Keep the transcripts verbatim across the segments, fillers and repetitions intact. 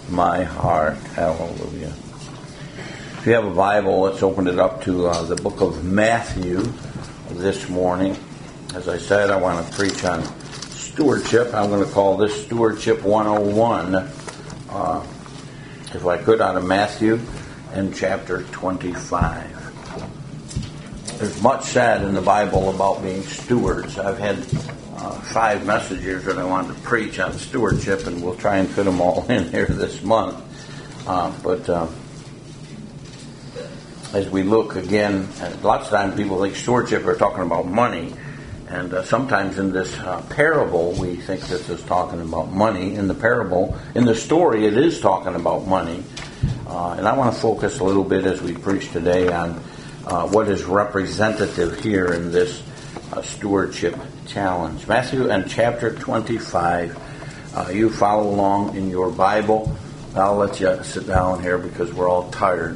my heart. Hallelujah. If you have a Bible, let's open it up to uh, the book of Matthew this morning. As I said, I want to preach on stewardship. I'm going to call this Stewardship one oh one, uh, if I could, out of Matthew and chapter twenty-five. There's much said in the Bible about being stewards. I've had uh, five messages that I wanted to preach on stewardship, and we'll try and fit them all in here this month. Uh, but uh, as we look again, lots of times people think stewardship are talking about money. And uh, sometimes in this uh, parable, we think this is talking about money. In the parable, in the story, it is talking about money. Uh, and I want to focus a little bit as we preach today on uh, what is representative here in this uh, stewardship challenge. Matthew and chapter twenty-five. Uh, you follow along in your Bible. I'll let you sit down here because we're all tired.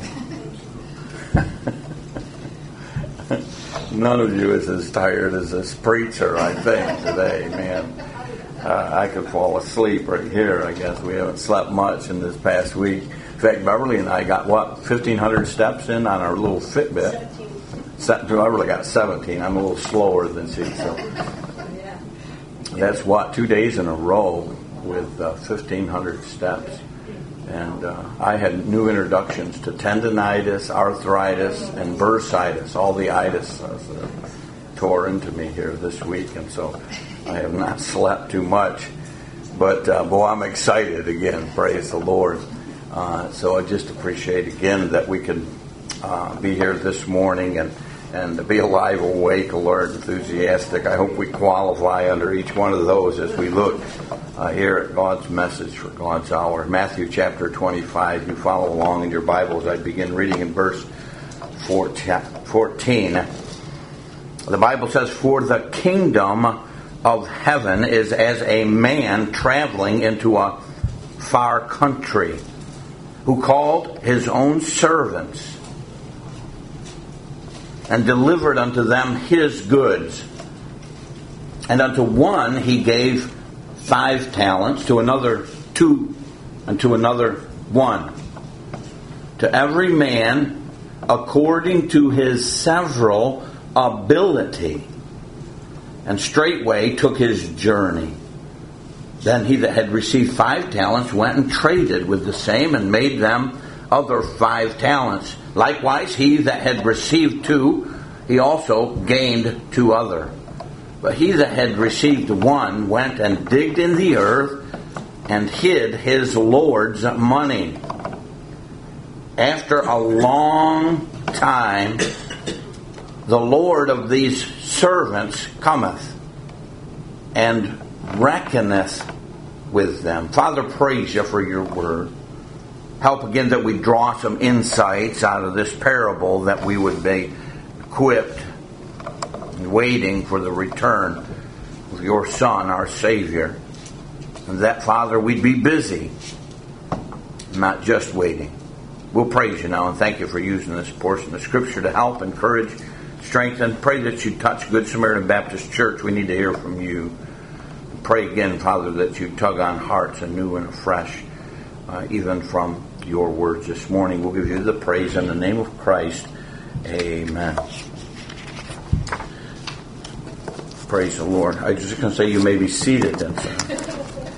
None of you is as tired as this preacher, I think, today, man. Uh, I could fall asleep right here. I guess we haven't slept much in this past week. In fact, Beverly and I got, what, fifteen hundred steps in on our little Fitbit? seventeen. Beverly got seventeen. I'm a little slower than she, so. That's, what, two days in a row with uh, fifteen hundred steps. And uh, I had new introductions to tendonitis, arthritis, and bursitis. All the itis uh, tore into me here this week, and so I have not slept too much. But, uh, boy, I'm excited again. Praise the Lord. Uh, so I just appreciate again that we can uh, be here this morning and, and to be alive, awake, alert, enthusiastic. I hope we qualify under each one of those as we look Uh, here at God's message for God's hour. Matthew chapter twenty-five. You follow along in your Bibles. I begin reading in verse fourteen. The Bible says, "For the kingdom of heaven is as a man traveling into a far country, who called his own servants and delivered unto them his goods. And unto one he gave five talents, to another two, and to another one. To every man according to his several ability. And straightway took his journey. Then he that had received five talents went and traded with the same, and made them other five talents. Likewise he that had received two, he also gained two other. But he that had received one went and digged in the earth and hid his Lord's money. After a long time, the Lord of these servants cometh and reckoneth with them." Father, praise you for your word. Help again that we draw some insights out of this parable, that we would be equipped, waiting for the return of your Son, our Savior. And that, Father, we'd be busy, not just waiting. We'll praise you now and thank you for using this portion of Scripture to help, encourage, strengthen. Pray that you touch Good Samaritan Baptist Church. We need to hear from you. Pray again, Father, that you tug on hearts anew and afresh, uh, even from your words this morning. We'll give you the praise in the name of Christ. Amen. Praise the Lord. I was just going to say you may be seated then, sir.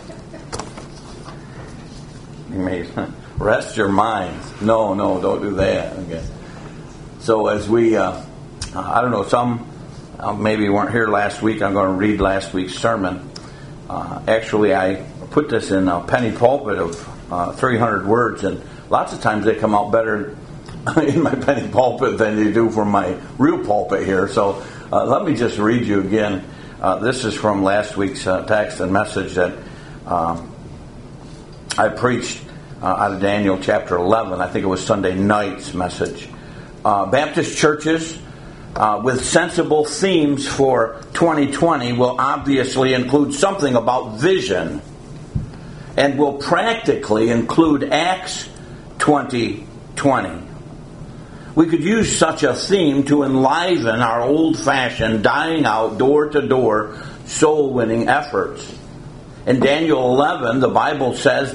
You may rest your minds. No, no, don't do that. Okay. So as we, uh, I don't know, some uh, maybe weren't here last week. I'm going to read last week's sermon. Uh, actually, I put this in a penny pulpit of uh, three hundred words, and lots of times they come out better in my penny pulpit than they do from my real pulpit here. So Uh, let me just read you again. Uh, this is from last week's uh, text and message that um, I preached uh, out of Daniel chapter eleven. I think it was Sunday night's message. Uh, Baptist churches uh, with sensible themes for twenty twenty will obviously include something about vision, and will practically include Acts twenty twenty. We could use such a theme to enliven our old-fashioned, dying out, door-to-door, soul-winning efforts. In Daniel eleven, the Bible says that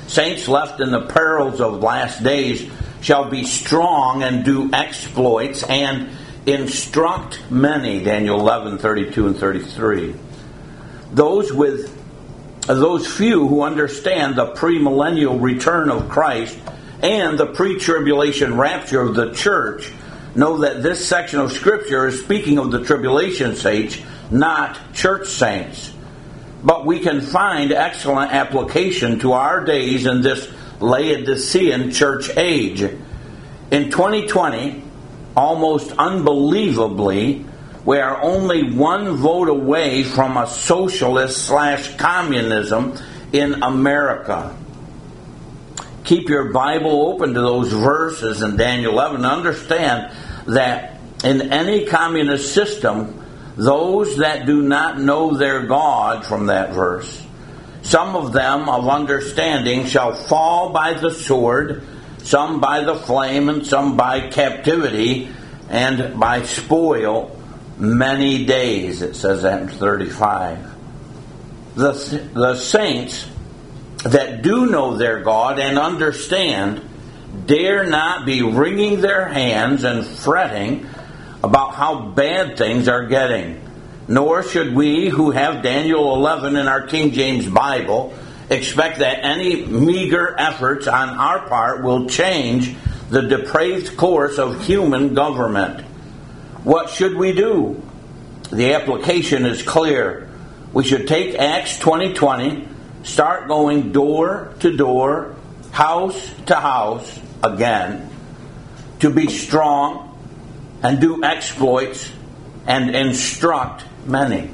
Saints left in the perils of last days shall be strong and do exploits and instruct many. Daniel eleven, thirty-two and thirty-three. Those with those few who understand the premillennial return of Christ and the pre-tribulation rapture of the church know that this section of Scripture is speaking of the tribulation saints, not church saints. But we can find excellent application to our days in this Laodicean church age. In twenty twenty, almost unbelievably, we are only one vote away from a socialist slash communism in America. Keep your Bible open to those verses in Daniel eleven. Understand that in any communist system, those that do not know their God, from that verse, some of them of understanding shall fall by the sword, some by the flame, and some by captivity, and by spoil many days. It says that in thirty-five. The, the saints that do know their God and understand dare not be wringing their hands and fretting about how bad things are getting. Nor should we, who have Daniel eleven in our King James Bible, expect that any meager efforts on our part will change the depraved course of human government. What should we do? The application is clear. We should take Acts twenty twenty, start going door to door, house to house again, to be strong and do exploits and instruct many.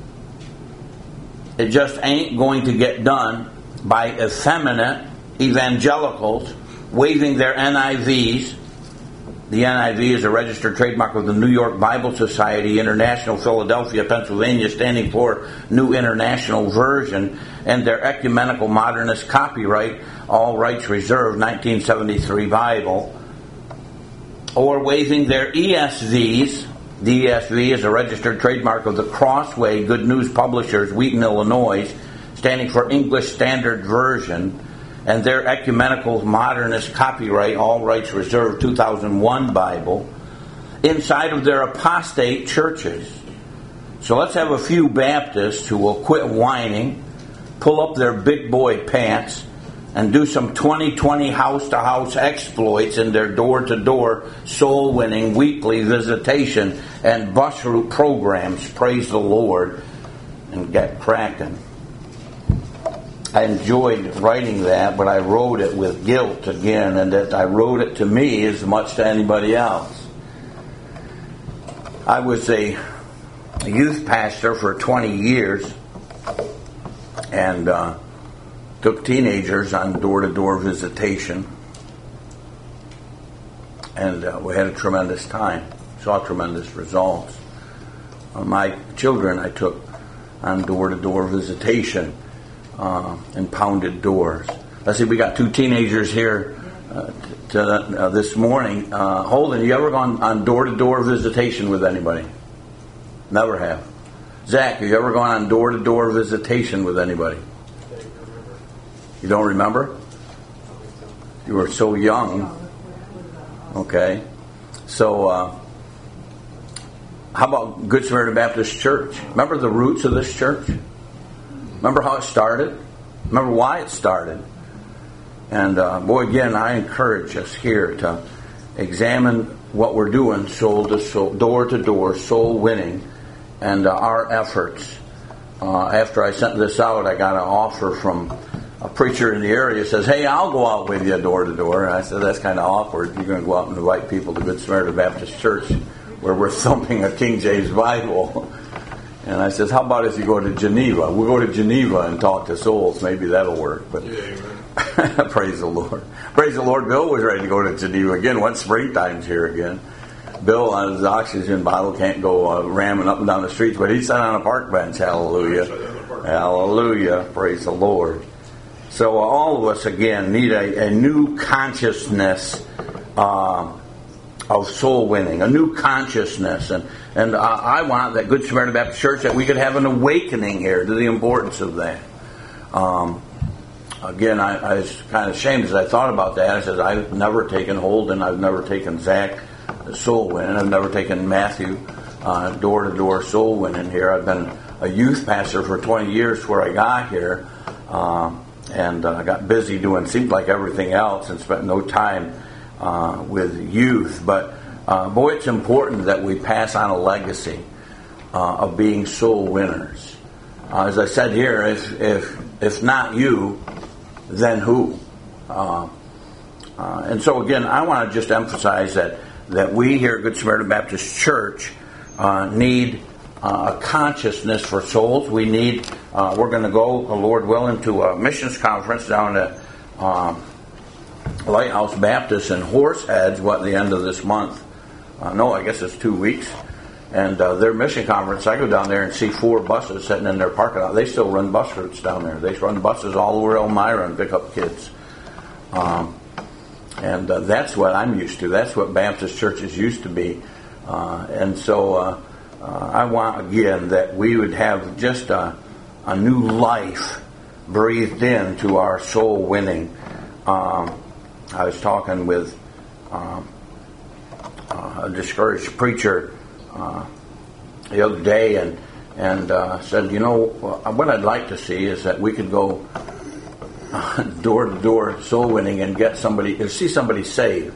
It just ain't going to get done by effeminate evangelicals waving their N I Vs. The N I V is a registered trademark of the New York Bible Society, International, Philadelphia, Pennsylvania, standing for New International Version, and their ecumenical modernist copyright, all rights reserved, nineteen seventy-three Bible. Or waving their E S Vs. The E S V is a registered trademark of the Crossway Good News Publishers, Wheaton, Illinois, standing for English Standard Version, and their ecumenical modernist copyright, all rights reserved, two thousand one Bible, inside of their apostate churches. So let's have a few Baptists who will quit whining, pull up their big boy pants, and do some twenty twenty house-to-house exploits in their door-to-door soul-winning weekly visitation and bus route programs, praise the Lord, and get cracking. I enjoyed writing that, but I wrote it with guilt again, and that I wrote it to me as much to anybody else. I was a youth pastor for twenty years, and uh, took teenagers on door-to-door visitation, and uh, we had a tremendous time, saw tremendous results. Uh, my children I took on door-to-door visitation uh, and pounded doors. Let's see, we got two teenagers here uh, to, uh, this morning. Uh, Holden, you ever gone on door-to-door visitation with anybody? Never have. Zach, have you ever gone on door-to-door visitation with anybody? You don't remember? You were so young. Okay. So, uh, how about Good Samaritan Baptist Church? Remember the roots of this church? Remember how it started? Remember why it started? And, uh, boy, again, I encourage us here to examine what we're doing, soul to soul, door to door, soul winning, and uh, our efforts. Uh, after I sent this out, I got an offer from a preacher in the area. Says, hey, I'll go out with you door to door. And I said, that's kind of awkward. You're going to go out and invite people to Good Samaritan Baptist Church where we're thumping a King James Bible. And I says, how about if you go to Geneva? We'll go to Geneva and talk to souls. Maybe that'll work. But yeah, praise the Lord. Praise the Lord. Bill was ready to go to Geneva again. Once springtime's here again. Bill on his oxygen bottle can't go uh, ramming up and down the streets, but he's sat on a park bench. Hallelujah. Hallelujah. Praise the Lord. So uh, all of us, again, need a, a new consciousness uh, of soul winning, a new consciousness. And, and uh, I want that Good Samaritan Baptist Church, that we could have an awakening here to the importance of that. Um, again, I, I was kind of ashamed as I thought about that. I said, I've never taken Holden, I've never taken Zach soul winning, I've never taken Matthew uh, door-to-door soul winning here. I've been a youth pastor for twenty years before I got here, um, and I uh, got busy doing seemed like everything else and spent no time uh, with youth. But uh, boy, it's important that we pass on a legacy uh, of being soul winners. Uh, as I said here, if if if not you, then who? Uh, uh, and so again, I want to just emphasize that that we here at Good Samaritan Baptist Church uh, need uh, a consciousness for souls. We need. Uh, we're going to go, Lord willing, to a missions conference down at um, Lighthouse Baptist in Horseheads. What the end of this month? Uh, no, I guess it's two weeks. And uh, their mission conference, I go down there and see four buses sitting in their parking lot. They still run bus routes down there. They run buses all over Elmira and pick up kids. Um, and uh, that's what I'm used to. That's what Baptist churches used to be. Uh, and so uh, uh, I want, again, that we would have just a, a new life breathed into our soul winning. Um, I was talking with um, uh, a discouraged preacher Uh, the other day, and and uh, said, you know, what I'd like to see is that we could go uh, door to door soul winning and get somebody, see somebody saved.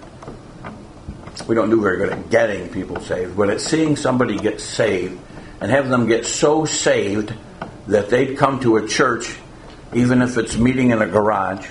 We don't do very good at getting people saved, but at seeing somebody get saved and have them get so saved that they'd come to a church, even if it's meeting in a garage.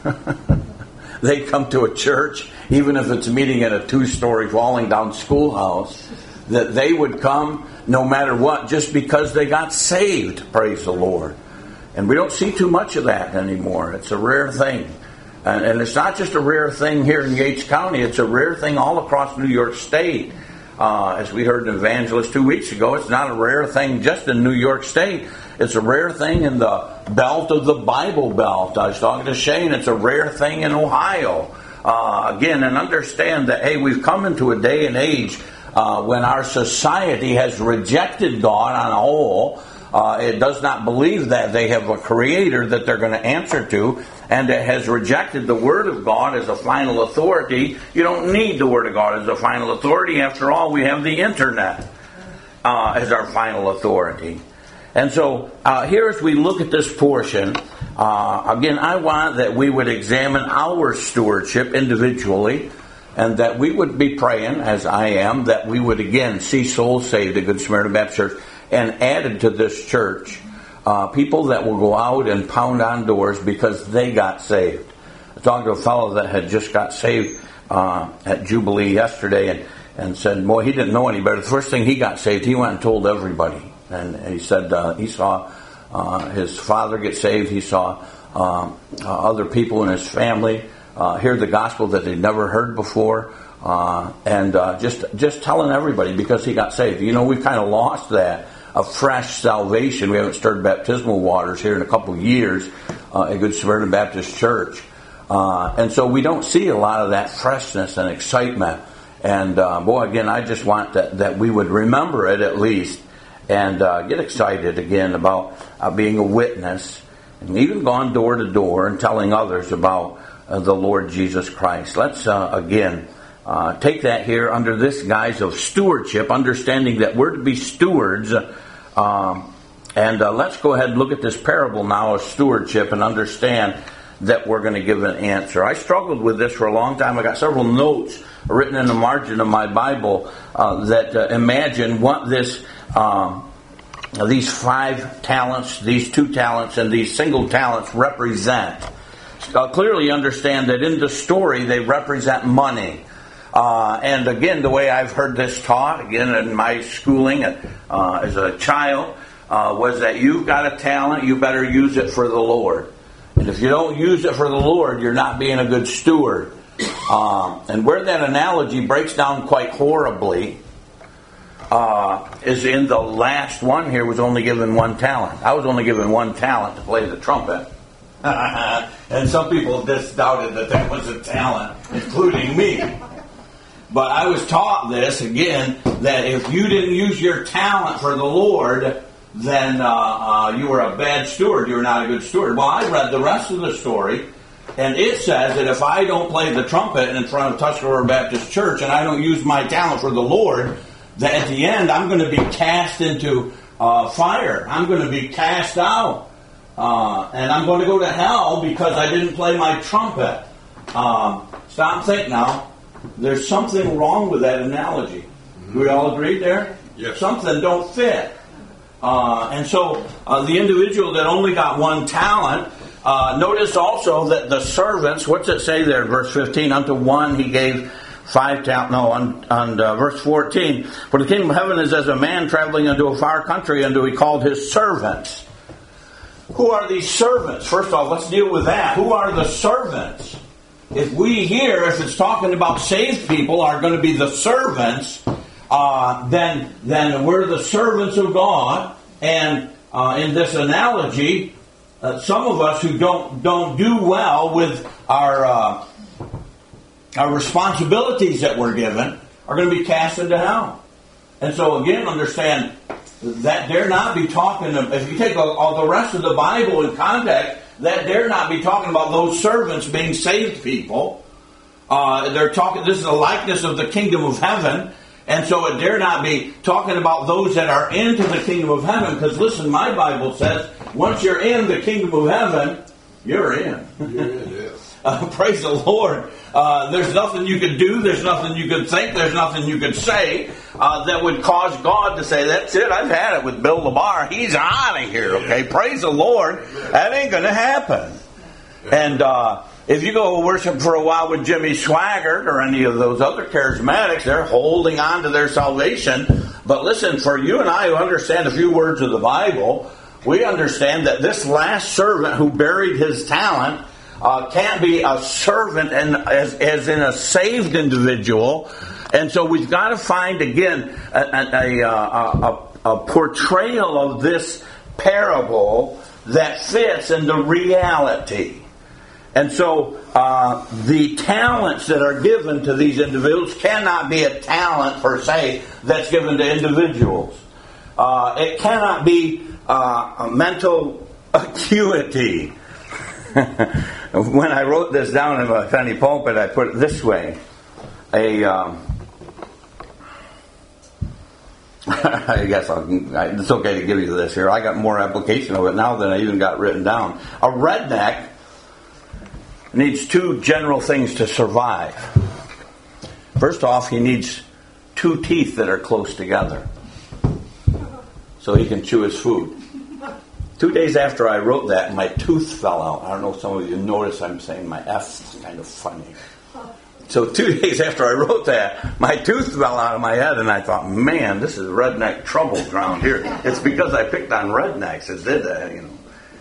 They'd come to a church, even if it's meeting in a two-story falling down schoolhouse. That they would come no matter what, just because they got saved, praise the Lord. And we don't see too much of that anymore. It's a rare thing. And, and it's not just a rare thing here in Yates County, it's a rare thing all across New York State. Uh, as we heard an evangelist two weeks ago, it's not a rare thing just in New York State. It's a rare thing in the belt of the Bible Belt. I was talking to Shane, it's a rare thing in Ohio. Uh, again, and understand that, hey, we've come into a day and age Uh, when our society has rejected God on a whole, uh, it does not believe that they have a creator that they're going to answer to, and it has rejected the Word of God as a final authority. You don't need the Word of God as a final authority. After all, we have the internet uh, as our final authority. And so uh, here as we look at this portion, uh, again, I want that we would examine our stewardship individually, and that we would be praying, as I am, that we would again see souls saved at Good Samaritan Baptist Church and added to this church uh, people that will go out and pound on doors because they got saved. I talked to a fellow that had just got saved uh, at Jubilee yesterday and, and said, boy, he didn't know any better. The first thing he got saved, he went and told everybody. And he said uh, he saw uh, his father get saved. He saw uh, uh, other people in his family Uh, hear the gospel that they'd never heard before, uh, and uh, just just telling everybody because he got saved. You know, we've kind of lost that, a fresh salvation. We haven't stirred baptismal waters here in a couple of years uh, at Good Samaritan Baptist Church. Uh, and so we don't see a lot of that freshness and excitement. And uh, boy, again, I just want that, that we would remember it at least and uh, get excited again about uh, being a witness and even gone door to door and telling others about the Lord Jesus Christ. Let's uh, again uh, take that here under this guise of stewardship, understanding that we're to be stewards. Um, and uh, let's go ahead and look at this parable now of stewardship and understand that we're going to give an answer. I struggled with this for a long time. I got several notes written in the margin of my Bible uh, that uh, imagine what this um, these five talents, these two talents, and these single talents represent. Uh, clearly understand that in the story they represent money. Uh, and again, the way I've heard this taught, again in my schooling uh, as a child, uh, was that you've got a talent, you better use it for the Lord. And if you don't use it for the Lord, you're not being a good steward. Um, and where that analogy breaks down quite horribly uh, is in the last one here was only given one talent. I was only given one talent to play the trumpet. And some people just doubted that that was a talent, including me. But I was taught this, again, that if you didn't use your talent for the Lord, then uh, uh, you were a bad steward. You were not a good steward. Well, I read the rest of the story, and it says that if I don't play the trumpet in front of Tuscarora Baptist Church and I don't use my talent for the Lord, that at the end I'm going to be cast into uh, fire. I'm going to be cast out. Uh, and I'm going to go to hell because I didn't play my trumpet. Um, stop and think now. There's something wrong with that analogy. Do we all agree there? Yes. Something don't fit. Uh, and so uh, the individual that only got one talent, uh, notice also that the servants, what's it say there, verse fifteen, unto one he gave five talents. No, on, on uh, verse fourteen, for the kingdom of heaven is as a man traveling into a far country, unto he called his servants. Who are these servants? First off, let's deal with that. Who are the servants? If we here, if it's talking about saved people, are going to be the servants, uh, then then we're the servants of God. And uh, in this analogy, uh, some of us who don't don't do well with our uh, our responsibilities that we're given are going to be cast into hell. And so again, understand that dare not be talking, if you take all, all the rest of the Bible in context, that dare not be talking about those servants being saved people. Uh, they're talking, this is a likeness of the kingdom of heaven, and so it dare not be talking about those that are into the kingdom of heaven, because listen, my Bible says, once you're in the kingdom of heaven, you're in. You're in, yes. uh, praise the Lord. Uh, there's nothing you could do, there's nothing you could think, there's nothing you could say uh, that would cause God to say, that's it, I've had it with Bill LaBar, he's out of here, okay? Praise the Lord. That ain't going to happen. And uh, if you go worship for a while with Jimmy Swaggart or any of those other charismatics, they're holding on to their salvation. But listen, for you and I who understand a few words of the Bible, we understand that this last servant who buried his talent Uh, can't be a servant and as, as in a saved individual. And so we've got to find, again, a, a, a, a portrayal of this parable that fits into reality. And so uh, the talents that are given to these individuals cannot be a talent per se that's given to individuals. Uh, it cannot be uh, a mental acuity. When I wrote this down in my penny pulpit, I put it this way. A, um, I guess I'll, I, it's okay to give you this here. I got more application of it now than I even got written down. A redneck needs two general things to survive. First off, he needs two teeth that are close together so he can chew his food. Two days after I wrote that, my tooth fell out. I don't know if some of you notice I'm saying my F is kind of funny. So two days after I wrote that, my tooth fell out of my head, and I thought, man, this is redneck trouble around here. It's because I picked on rednecks that did that, you know.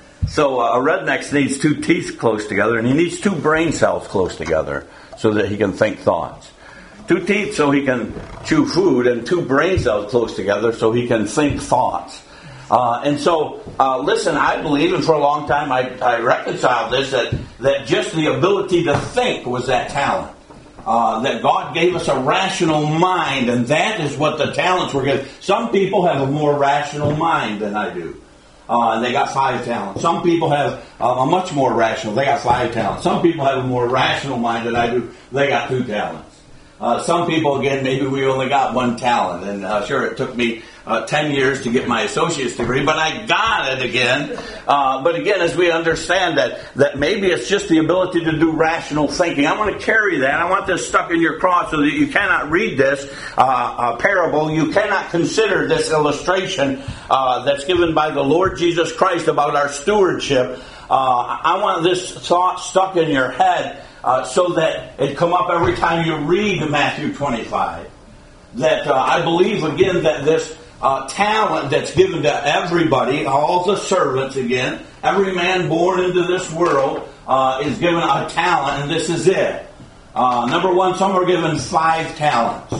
So uh, a redneck needs two teeth close together, and he needs two brain cells close together so that he can think thoughts. Two teeth so he can chew food, and two brain cells close together so he can think thoughts. Uh, and so, uh, listen, I believe, and for a long time I, I reconciled this, that, that just the ability to think was that talent. Uh, that God gave us a rational mind, and that is what the talents were given. Some people have a more rational mind than I do. Uh, and they got five talents. Some people have uh, a much more rational. They got five talents. Some people have a more rational mind than I do. They got two talents. Uh, some people, again, maybe we only got one talent. And uh, sure, it took me uh, ten years to get my associate's degree, but I got it again. Uh, but again, as we understand that, that maybe it's just the ability to do rational thinking. I want to carry that. I want this stuck in your cross so that you cannot read this uh, uh, parable. You cannot consider this illustration uh, that's given by the Lord Jesus Christ about our stewardship. Uh, I want this thought stuck in your head. Uh, so that it come up every time you read Matthew twenty-five. That uh, I believe, again, that this uh, talent that's given to everybody, all the servants, again, every man born into this world uh, is given a talent, and this is it. Uh, number one, some are given five talents.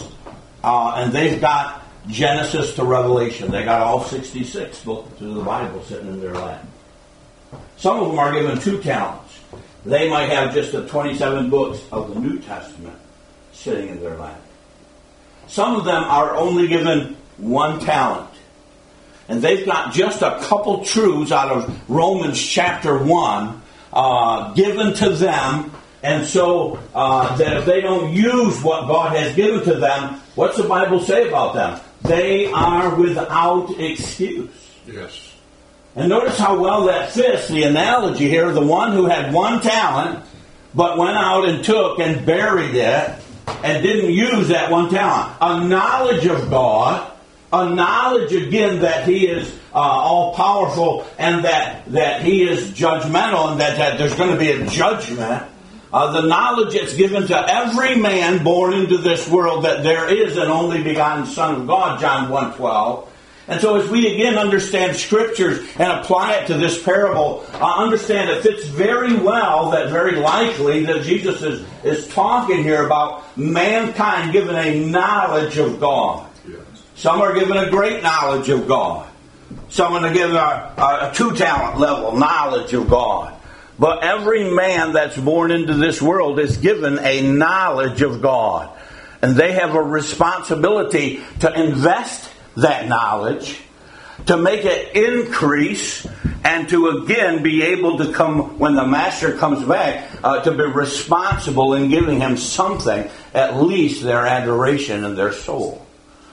Uh, and they've got Genesis to Revelation. They got all sixty-six books of the Bible sitting in their lap. Some of them are given two talents. They might have just the twenty-seven books of the New Testament sitting in their lap. Some of them are only given one talent. and they've got just a couple truths out of Romans chapter one uh, given to them. And so uh, that if they don't use what God has given to them, what's the Bible say about them? They are without excuse. Yes. And notice how well that fits the analogy here of the one who had one talent, but went out and took and buried it and didn't use that one talent. A knowledge of God, a knowledge again that He is uh, all-powerful and that, that He is judgmental and that, that there's going to be a judgment. Uh, the knowledge that's given to every man born into this world that there is an only begotten Son of God, John one twelve. And so as we again understand Scriptures and apply it to this parable, uh, understand it fits very well that very likely that Jesus is, is talking here about mankind given a knowledge of God. Yes. Some are given a great knowledge of God. Some are given a, a two-talent level knowledge of God. But every man that's born into this world is given a knowledge of God. And they have a responsibility to invest that knowledge, to make it increase, and to again be able to come, when the Master comes back, uh, to be responsible in giving him something, at least their adoration and their soul.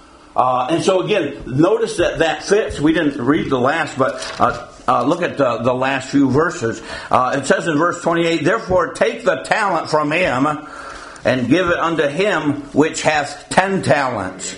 Uh, and so again, notice that that fits. We didn't read the last, but uh, uh, look at the, the last few verses. Uh, it says in verse twenty-eight, "Therefore take the talent from him, and give it unto him which hath ten talents.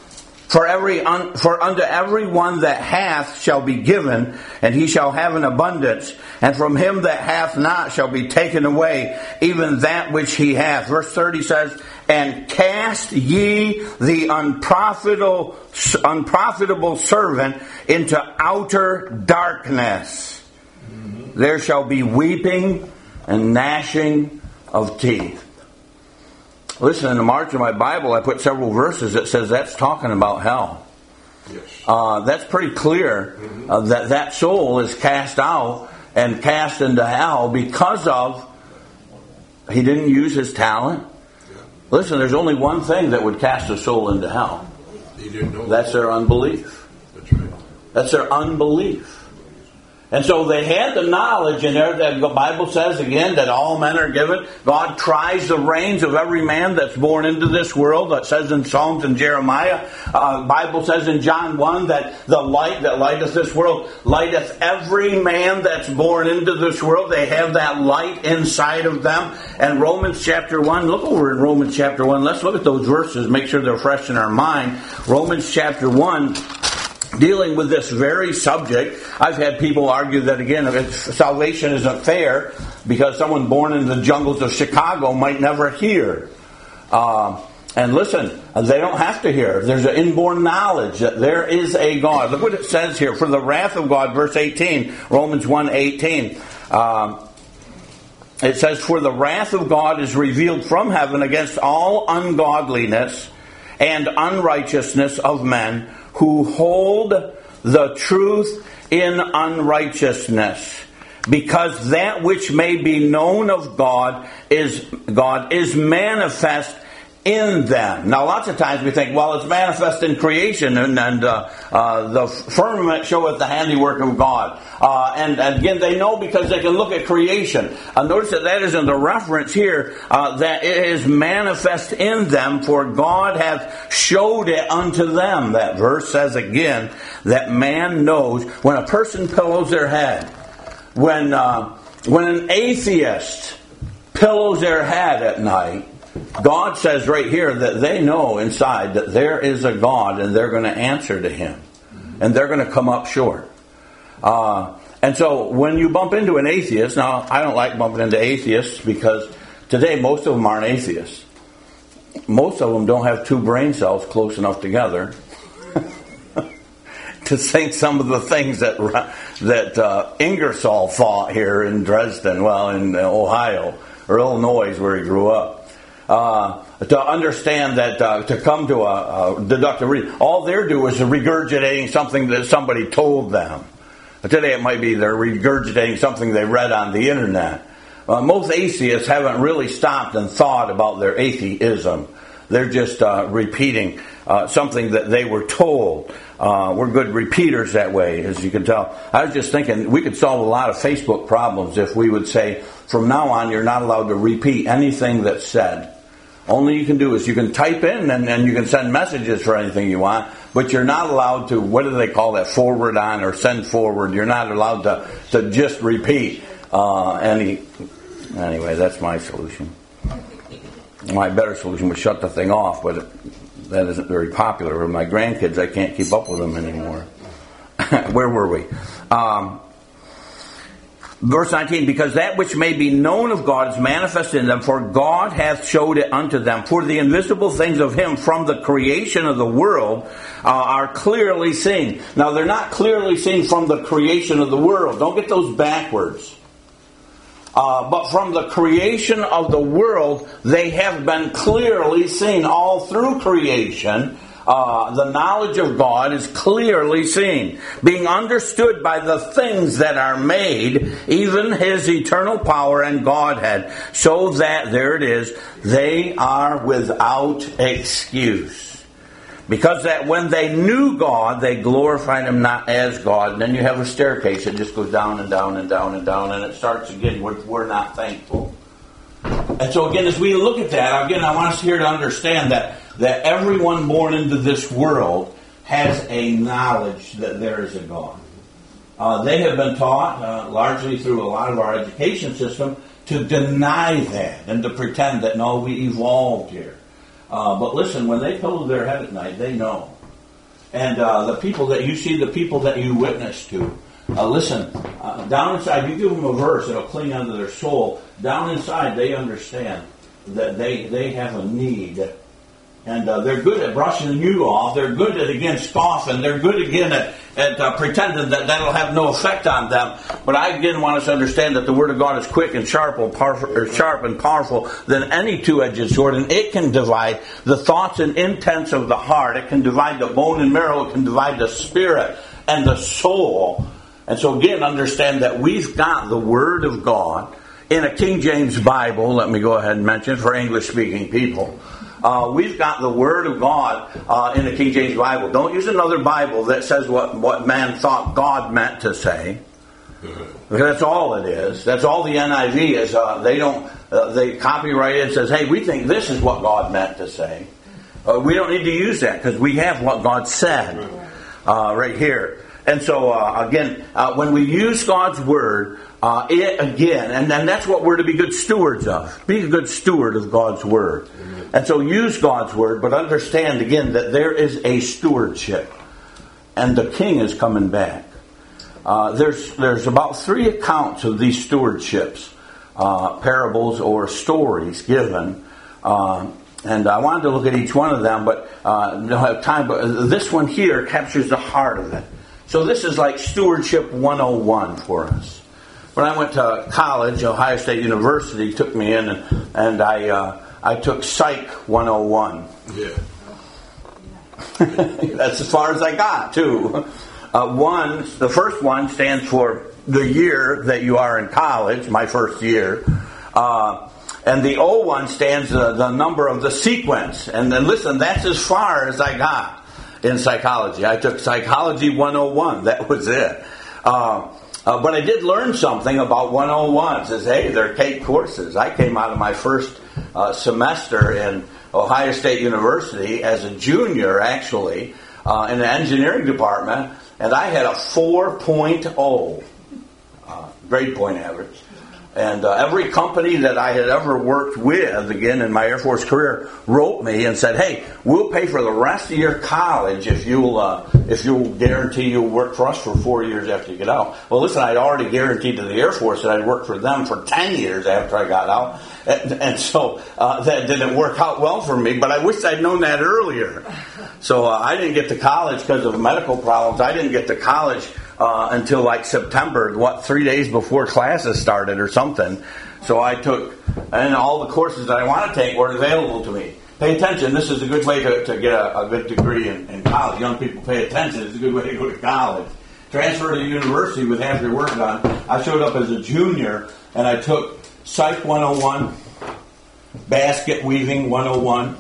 For every un, for unto every one that hath shall be given, and he shall have an abundance. And from him that hath not shall be taken away even that which he hath." Verse thirty says, "And cast ye the unprofitable, unprofitable servant into outer darkness. Mm-hmm. There shall be weeping and gnashing of teeth." Listen, in the margin of my Bible, I put several verses that says that's talking about hell. Yes. Uh, that's pretty clear mm-hmm. uh, that that soul is cast out and cast into hell because of he didn't use his talent. Yeah. Listen, there's only one thing that would cast a soul into hell. He didn't know that's that. Their unbelief. That's right. That's their unbelief. And so they had the knowledge in there that the Bible says again that all men are given. God tries the reins of every man that's born into this world. That says in Psalms and Jeremiah. Uh, Bible says in John one that the light that lighteth this world lighteth every man that's born into this world. They have that light inside of them. And Romans chapter one, look over in Romans chapter one. Let's look at those verses, make sure they're fresh in our mind. Romans chapter one. Dealing with this very subject. I've had people argue that again, if salvation isn't fair because someone born in the jungles of Chicago might never hear. Uh, and listen, they don't have to hear. There's an inborn knowledge that there is a God. Look what it says here. For the wrath of God, verse eighteen, Romans one eighteen. Um, it says, "For the wrath of God is revealed from heaven against all ungodliness and unrighteousness of men, who hold the truth in unrighteousness, because that which may be known of God is God is manifest in them." Now, lots of times we think, well, it's manifest in creation, and, and uh, uh, the firmament showeth the handiwork of God. Uh, and, and again, they know because they can look at creation. Uh, notice that that is in the reference here, uh, that it is manifest in them, for God hath showed it unto them. That verse says again that man knows when a person pillows their head, when uh, when an atheist pillows their head at night, God says right here that they know inside that there is a God and they're going to answer to Him. And they're going to come up short. Uh, and so when you bump into an atheist, now I don't like bumping into atheists because today most of them aren't atheists. Most of them don't have two brain cells close enough together to think some of the things that that uh, Ingersoll thought here in Dresden, well, in Ohio, or Illinois where he grew up. Uh, to understand that, uh, to come to a, a deductive reason, all they're doing is regurgitating something that somebody told them. Today it might be they're regurgitating something they read on the internet. Uh, most atheists haven't really stopped and thought about their atheism. They're just uh, repeating uh, something that they were told. Uh, we're good repeaters that way, as you can tell. I was just thinking we could solve a lot of Facebook problems if we would say, from now on, you're not allowed to repeat anything that's said. Only you can do is you can type in and, and you can send messages for anything you want, but you're not allowed to, what do they call that, forward on or send forward. You're not allowed to, to just repeat uh, any. Anyway, that's my solution. My better solution would shut the thing off, but it, that isn't very popular. With my grandkids, I can't keep up with them anymore. Where were we? Um, Verse nineteen, because that which may be known of God is manifest in them, for God hath showed it unto them. For the invisible things of Him from the creation of the world uh, are clearly seen. Now, they're not clearly seen from the creation of the world. Don't get those backwards. Uh, but from the creation of the world, they have been clearly seen. All through creation, Uh, the knowledge of God is clearly seen, being understood by the things that are made, even His eternal power and Godhead, so that, there it is, they are without excuse. Because that when they knew God, they glorified Him not as God. And then you have a staircase that just goes down and down and down and down, and it starts again with, we're not thankful. And so again, as we look at that, again, I want us here to understand that that everyone born into this world has a knowledge that there is a God. Uh, they have been taught, uh, largely through a lot of our education system, to deny that and to pretend that, no, we evolved here. Uh, but listen, when they pillow their head at night, they know. And uh, the people that you see, the people that you witness to, uh, listen, uh, down inside, you give them a verse, it'll cling onto their soul. Down inside, they understand that they, they have a need. And uh, they're good at brushing you off. They're good at, again, scoffing. They're good, again, at, at uh, pretending that that'll have no effect on them. But I, again, want us to understand that the Word of God is quick and sharp, or powerful, or sharp and powerful than any two-edged sword. And it can divide the thoughts and intents of the heart. It can divide the bone and marrow. It can divide the spirit and the soul. And so, again, understand that we've got the Word of God in a King James Bible. Let me go ahead and mention for English-speaking people. Uh, we've got the Word of God uh, in the King James Bible. Don't use another Bible that says what, what man thought God meant to say. Because that's all it is. That's all the N I V is. Uh, they don't. Uh, they copyright it and says, "Hey, we think this is what God meant to say." Uh, we don't need to use that because we have what God said uh, right here. And so uh, again, uh, when we use God's Word, uh, it again, and then that's what we're to be good stewards of. Be a good steward of God's Word. And so use God's Word, but understand again that there is a stewardship. And the King is coming back. Uh, there's there's about three accounts of these stewardships, uh, parables or stories given. Uh, and I wanted to look at each one of them, but uh, don't have time. But this one here captures the heart of it. So this is like stewardship one oh one for us. When I went to college, Ohio State University took me in, and, and I... Uh, I took Psych one oh one. Yeah. That's as far as I got, too. Uh, one, the first one stands for the year that you are in college, my first year. Uh, and the O one stands uh, the number of the sequence. And then listen, that's as far as I got in psychology. I took Psychology one oh one. That was it. Uh, Uh, but I did learn something about one oh one. It says, hey, they're cake courses. I came out of my first uh, semester in Ohio State University as a junior, actually, uh, in the engineering department, and I had a four point oh uh, grade point average. And uh, every company that I had ever worked with, again, in my Air Force career, wrote me and said, hey, we'll pay for the rest of your college if you'll uh, if you'll guarantee you'll work for us for four years after you get out. Well, listen, I'd already guaranteed to the Air Force that I'd work for them for ten years after I got out. And, and so uh, that didn't work out well for me, but I wish I'd known that earlier. So uh, I didn't get to college because of medical problems. I didn't get to college Uh, until like September, what, three days before classes started or something. So I took, and all the courses that I want to take were available to me. Pay attention, this is a good way to, to get a, a good degree in, in college. Young people pay attention, it's a good way to go to college. Transfer to university with half your work done. I showed up as a junior, and I took Psych one oh one, Basket Weaving one oh one,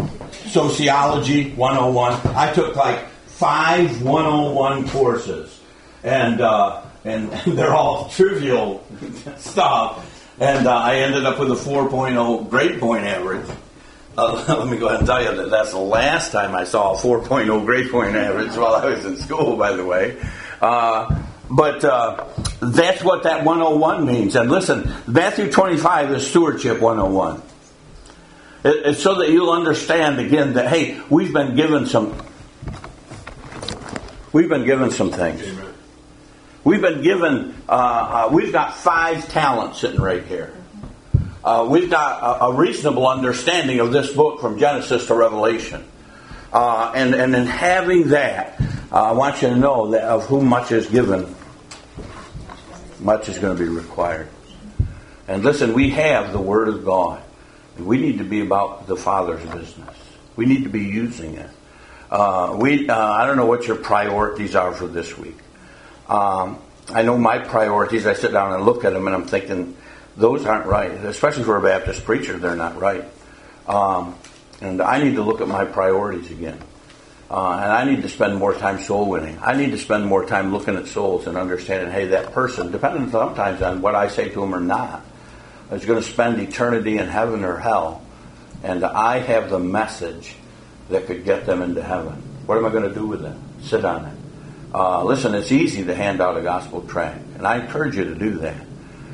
Sociology one oh one. I took like five one oh one courses, and uh, and, and they're all trivial stuff. And uh, I ended up with a four point oh grade point average. Uh, let me go ahead and tell you that that's the last time I saw a four point oh grade point average while I was in school, by the way. Uh, but uh, that's what that one oh one means. And listen, Matthew twenty-five is stewardship one oh one. It, it's so that you'll understand again that, hey, we've been given some, we've been given some things. Amen. We've been given, uh, uh, we've got five talents sitting right here. Uh, we've got a, a reasonable understanding of this book from Genesis to Revelation. Uh, and, and in having that, uh, I want you to know that of whom much is given, much is going to be required. And listen, we have the Word of God. And we need to be about the Father's business. We need to be using it. Uh, we uh, I don't know what your priorities are for this week. Um, I know my priorities. I sit down and look at them and I'm thinking, those aren't right. Especially for a Baptist preacher, they're not right. Um, and I need to look at my priorities again. Uh, and I need to spend more time soul winning. I need to spend more time looking at souls and understanding, hey, that person, depending sometimes on what I say to them or not, is going to spend eternity in heaven or hell. And I have the message that could get them into heaven. What am I going to do with it? Sit on it. Uh, listen, it's easy to hand out a gospel tract. And I encourage you to do that.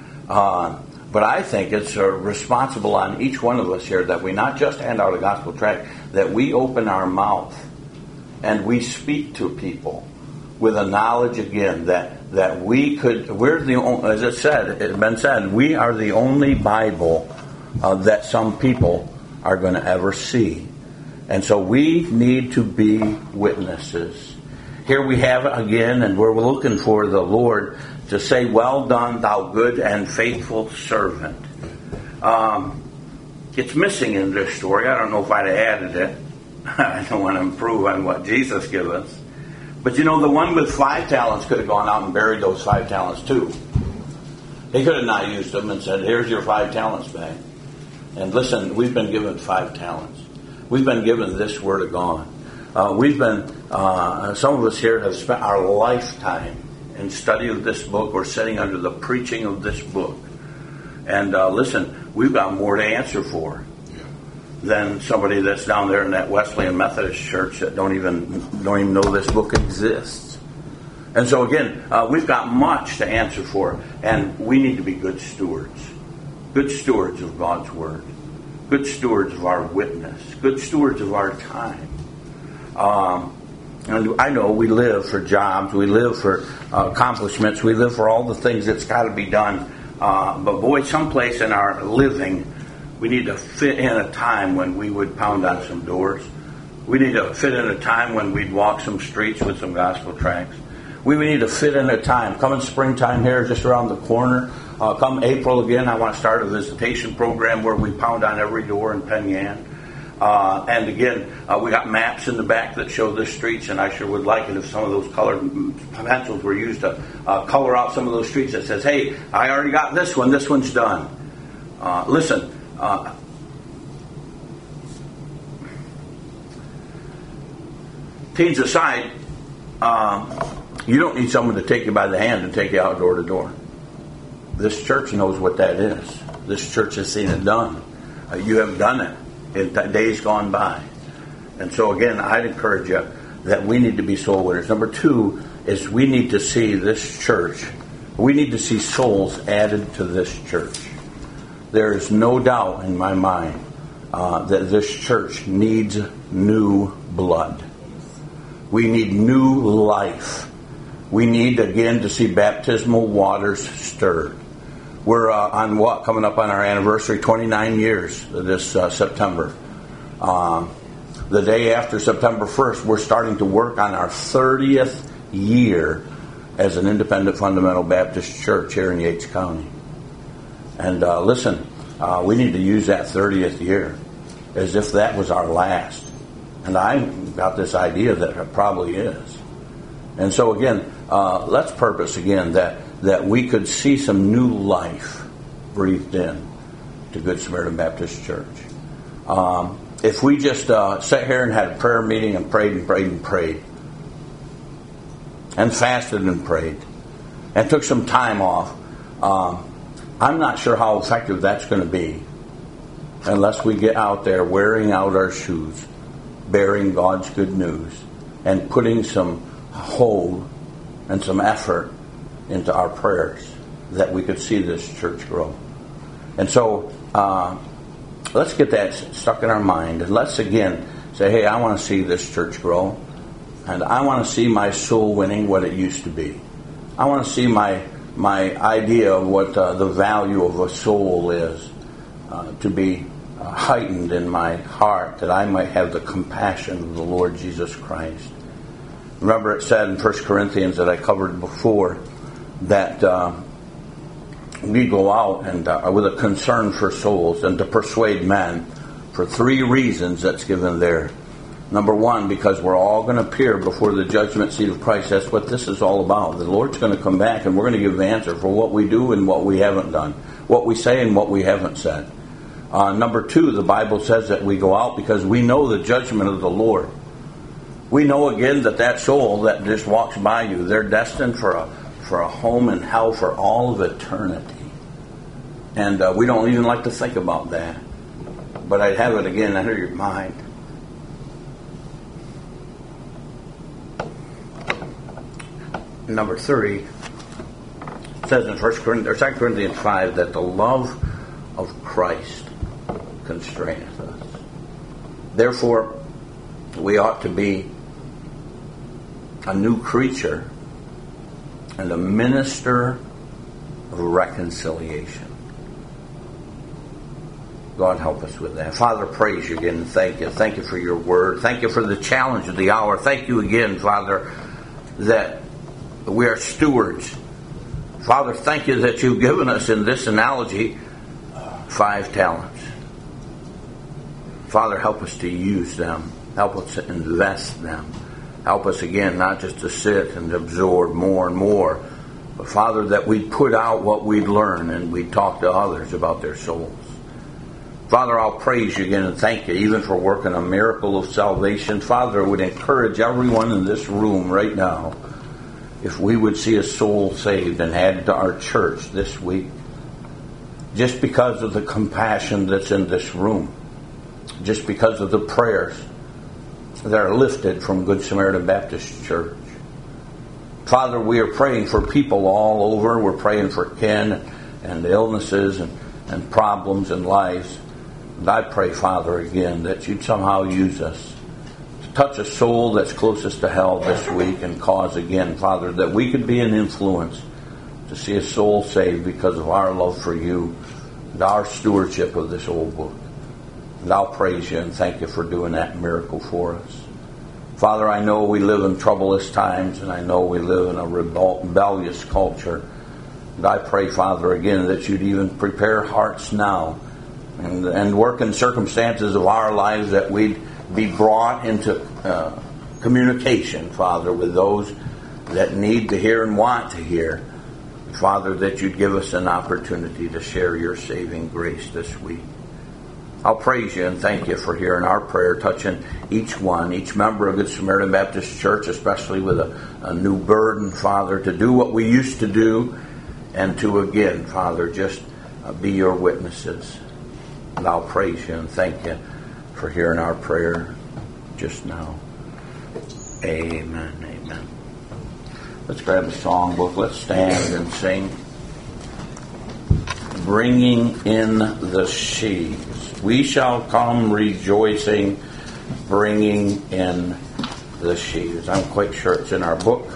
Uh, but I think it's uh, responsible on each one of us here that we not just hand out a gospel tract, that we open our mouth and we speak to people with a knowledge again that, that we could, we're the only, as it said, it's been said, we are the only Bible uh, that some people are going to ever see. And so we need to be witnesses. Here we have it again, and we're looking for the Lord to say, well done, thou good and faithful servant. Um, it's missing in this story. I don't know if I'd have added it. I don't want to improve on what Jesus gave us. But you know, the one with five talents could have gone out and buried those five talents too. He could have not used them and said, here's your five talents back. And listen, we've been given five talents. We've been given this Word of God. Uh, we've been, uh, some of us here have spent our lifetime in study of this book or sitting under the preaching of this book. And uh, listen, we've got more to answer for than somebody that's down there in that Wesleyan Methodist church that don't even don't even know this book exists. And so again, uh, we've got much to answer for, and we need to be good stewards. Good stewards of God's Word. Good stewards of our witness. Good stewards of our time. Um, and I know we live for jobs, we live for uh, accomplishments, we live for all the things that's got to be done. Uh, but boy, someplace in our living, we need to fit in a time when we would pound on some doors. We need to fit in a time when we'd walk some streets with some gospel tracts. We need to fit in a time. Coming springtime here, just around the corner. Uh, come April again, I want to start a visitation program where we pound on every door in Penn Yan. Uh, and again, uh, we got maps in the back that show the streets, and I sure would like it if some of those colored pencils were used to uh, color out some of those streets that says, hey, I already got this one, this one's done. Uh, listen, uh, teens aside, uh, you don't need someone to take you by the hand and take you out door to door. This church knows what that is. This church has seen it done. Uh, you have done it in t- days gone by. And so again, I'd encourage you that we need to be soul winners. Number two is we need to see this church, we need to see souls added to this church. There is no doubt in my mind uh, that this church needs new blood. We need new life. We need, again, to see baptismal waters stirred. We're uh, on what? Coming up on our anniversary, twenty-nine years this uh, September. Uh, the day after September first, we're starting to work on our thirtieth year as an independent fundamental Baptist church here in Yates County. And uh, listen, uh, we need to use that thirtieth year as if that was our last. And I've got this idea that it probably is. And so again, uh, let's purpose again that, that we could see some new life breathed in to Good Samaritan Baptist Church. Um, if we just uh, sat here and had a prayer meeting and prayed and prayed and prayed and fasted and prayed and took some time off, uh, I'm not sure how effective that's going to be unless we get out there wearing out our shoes, bearing God's good news, and putting some hold and some effort into our prayers that we could see this church grow. And so uh, let's get that stuck in our mind, and let's again say, hey, I want to see this church grow, and I want to see my soul winning what it used to be. I want to see my my idea of what uh, the value of a soul is uh, to be uh, heightened in my heart, that I might have the compassion of the Lord Jesus Christ. Remember, it said in First Corinthians that I covered before that uh, we go out and uh, with a concern for souls and to persuade men for three reasons that's given there. Number one, because we're all going to appear before the judgment seat of Christ. That's what this is all about. The Lord's going to come back and we're going to give the answer for what we do and what we haven't done, what we say and what we haven't said. Uh, number two, the Bible says that we go out because we know the judgment of the Lord. We know again that that soul that just walks by you, they're destined for a for a home in hell for all of eternity. And uh, we don't even like to think about that. But I'd have it again under your mind. Number three, it says in First Corinthians, or Second Corinthians five that the love of Christ constraineth us. Therefore, we ought to be a new creature and a minister of reconciliation. God help us with that. Father, praise you again and thank you. Thank you for your word. Thank you for the challenge of the hour. Thank you again, Father, that we are stewards. Father, thank you that you've given us in this analogy five talents. Father, help us to use them. Help us to invest them. Help us again not just to sit and absorb more and more, but Father, that we put out what we learn and we talk to others about their souls. Father, I'll praise you again and thank you even for working a miracle of salvation. Father, I would encourage everyone in this room right now, if we would see a soul saved and added to our church this week, just because of the compassion that's in this room, just because of the prayers that are lifted from Good Samaritan Baptist Church. Father, we are praying for people all over. We're praying for Ken and illnesses and, and problems in lives. And I pray, Father, again, that you'd somehow use us to touch a soul that's closest to hell this week and cause, again, Father, that we could be an influence to see a soul saved because of our love for you and our stewardship of this old book. And I'll praise you and thank you for doing that miracle for us. Father, I know we live in troublous times, and I know we live in a rebellious culture. And I pray, Father, again, that you'd even prepare hearts now and, and work in circumstances of our lives that we'd be brought into uh, communication, Father, with those that need to hear and want to hear. Father, that you'd give us an opportunity to share your saving grace this week. I'll praise you and thank you for hearing our prayer, touching each one, each member of Good Samaritan Baptist Church, especially with a, a new burden, Father, to do what we used to do and to, again, Father, just uh, be your witnesses. And I'll praise you and thank you for hearing our prayer just now. Amen, amen. Let's grab a songbook. Let's stand and sing. Bringing in the sheaves. We shall come rejoicing, bringing in the sheaves. I'm quite sure it's in our book.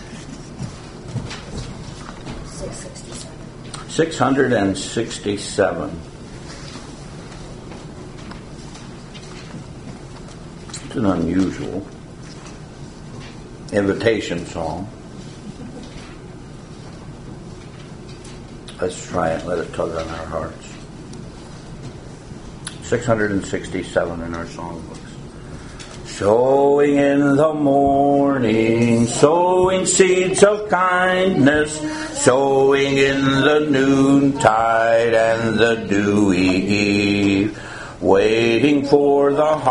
six hundred sixty-seven. It's an unusual invitation song. Let's try it. Let it tug on our hearts. six hundred sixty-seven in our songbooks. Sowing in the morning, sowing seeds of kindness, sowing in the noontide and the dewy eve, waiting for the